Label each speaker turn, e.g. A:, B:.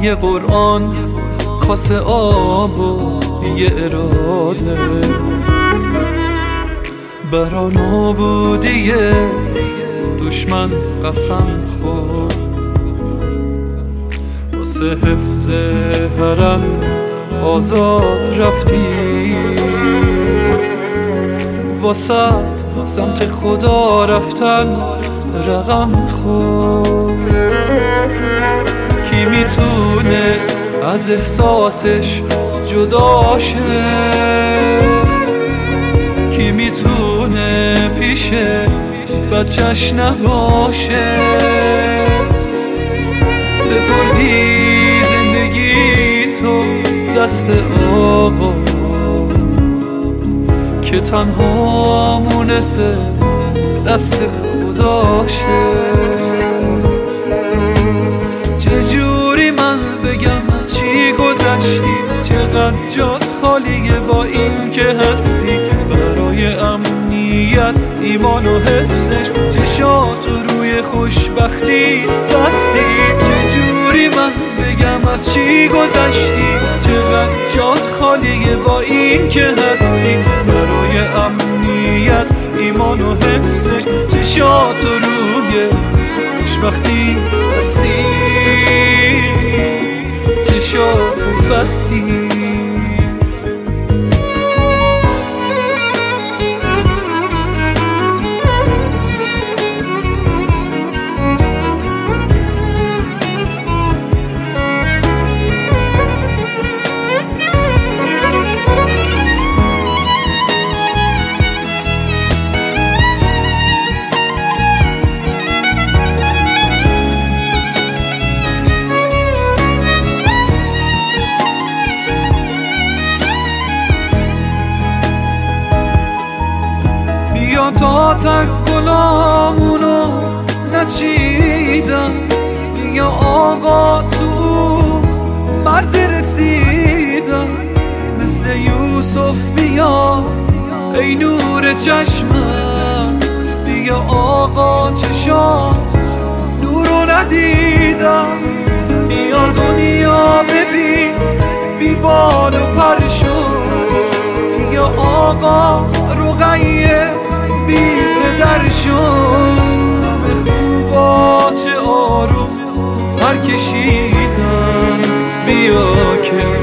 A: یه قرآن، کاسه آب و یه اراده، برا نابودی دشمن قسم خورد، واسه حفظ حرم آزاد رفتی، واسه سمت خدا رفتن رقم خورد. کی میتونه از احساسش جدا شه؟ کی میتونه پیش بچه‌ش نباشه؟ سپردی زندگی تو دست آقا که تنها مونسه دست خداشه. چجوری من بگم از چی گذشتی؟ چقدر جات خالیه با این که هستی، برای امنیت ایمان و حفظش چشات روی خوشبختی بستی. چجوری من بگم از چی گذشتی؟ چقدر جات خالیه با این که هستی، برای امنیت ایمان و حفظش چشات روی خوشبختی بستی، چشات بستی. بیا تا تک گلامونو نچیدم، بیا آقا تو مرز رسیدم، مثل یوسف بیا ای نور چشمم، بیا آقا چشام نورو ندیدم، بیا دنیا ببین بی بال و پر شد، بیا آقا رقیه بی پدر شد، همه خوبا چه آروم پر کشیدن، بیا که